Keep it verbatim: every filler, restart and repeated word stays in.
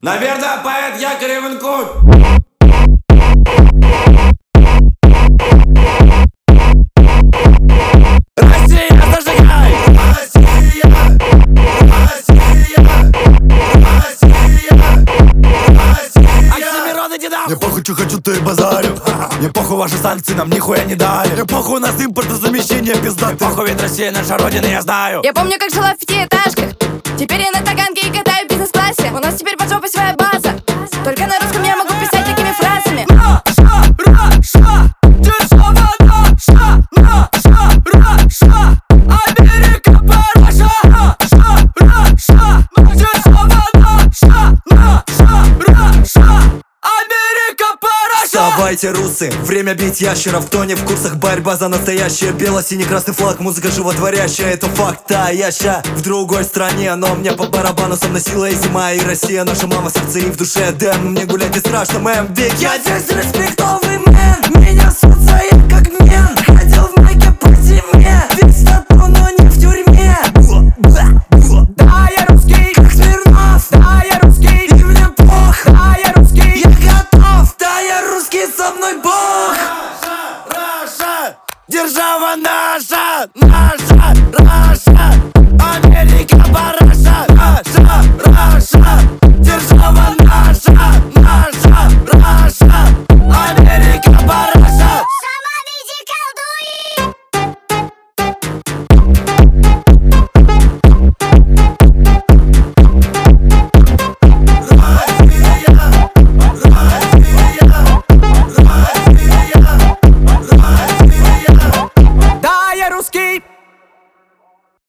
Наверное, поэт Якорь Иванкут. Россия, зажигай! Россия! Россия! Россия! Россия! Оксимирон, иди нахуй! Мне похуй, что хочу, то и базарю. Мне похуй, ваши санкции нам нихуя не дали. Мне похуй, у нас импортозамещение пиздатый. Похуй, ведь Россия наша родина, я знаю. Я помню, как жила в пятиэтажках. Теперь я на таганке и катаю в бизнес-классе. У нас теперь под жопой своя база. Только на русском я могу писать такими фразами. Наша Раша, дешево наша. Наша Раша, Америка параша. Наша Раша, дешево наша. Наша Раша, Америка параша. Вставайте, русы, время бить ящеров. Кто не в курсах, борьба за настоящее. Бело-синий-красный флаг, музыка животворящая. Это факт, а я ща в другой стране. Но мне по барабану, со мной сила и зима. И Россия, наша мама, сердце и в душе. Дэм, мне гулять не страшно, мэм. Ведь я здесь респектовый мэн. Меня зовут Заир как мен.